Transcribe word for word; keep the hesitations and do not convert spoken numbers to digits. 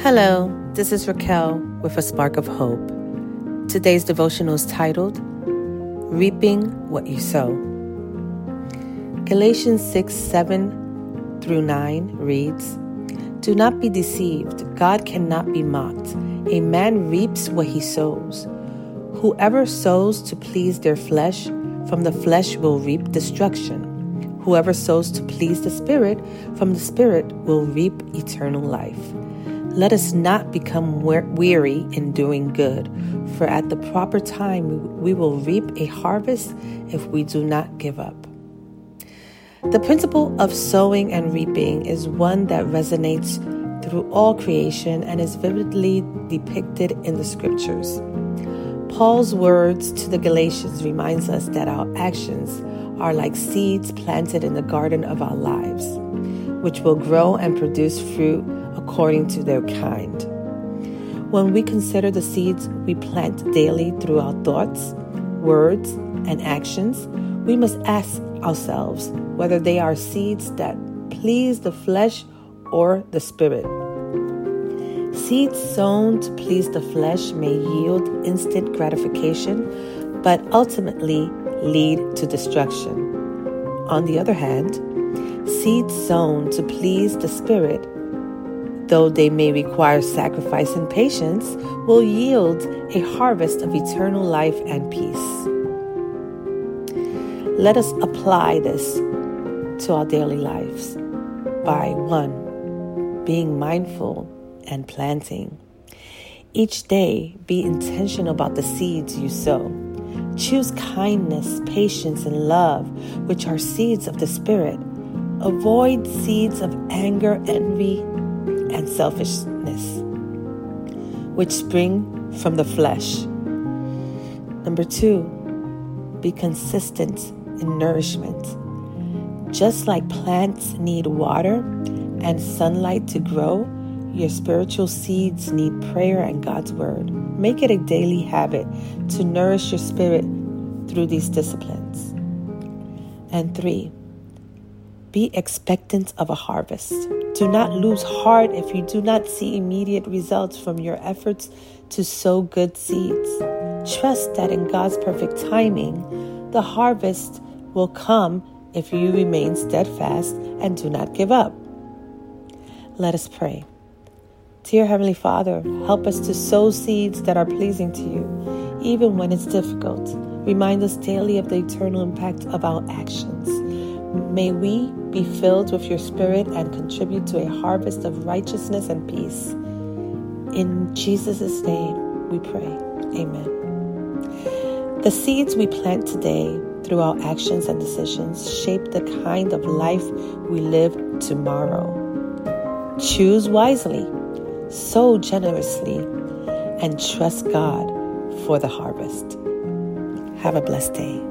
Hello, this is Raquel with a spark of hope. Today's devotional is titled, Reaping What You Sow. Galatians six, seven through nine reads, Do not be deceived, God cannot be mocked. A man reaps what he sows. Whoever sows to please their flesh, from the flesh will reap destruction. Whoever sows to please the Spirit, from the Spirit will reap eternal life. Let us not become weary in doing good, for at the proper time we will reap a harvest if we do not give up. The principle of sowing and reaping is one that resonates through all creation and is vividly depicted in the scriptures. Paul's words to the Galatians reminds us that our actions are like seeds planted in the garden of our lives, which will grow and produce fruit according to their kind. When we consider the seeds we plant daily through our thoughts, words, and actions, we must ask ourselves whether they are seeds that please the flesh or the spirit. Seeds sown to please the flesh may yield instant gratification, but ultimately lead to destruction. On the other hand, seeds sown to please the spirit, though they may require sacrifice and patience, will yield a harvest of eternal life and peace. Let us apply this to our daily lives by one, being mindful and planting. Each day, be intentional about the seeds you sow. Choose kindness, patience, and love, which are seeds of the Spirit. Avoid seeds of anger, envy, and selfishness, which spring from the flesh. Number two, be consistent in nourishment. Just like plants need water and sunlight to grow, your spiritual seeds need prayer and God's word. Make it a daily habit to nourish your spirit through these disciplines. And three, be expectant of a harvest. Do not lose heart if you do not see immediate results from your efforts to sow good seeds. Trust that in God's perfect timing, the harvest will come if you remain steadfast and do not give up. Let us pray. Dear Heavenly Father, help us to sow seeds that are pleasing to you, even when it's difficult. Remind us daily of the eternal impact of our actions. May we be filled with your Spirit and contribute to a harvest of righteousness and peace. In Jesus' name we pray. Amen. The seeds we plant today through our actions and decisions shape the kind of life we live tomorrow. Choose wisely, sow generously, and trust God for the harvest. Have a blessed day.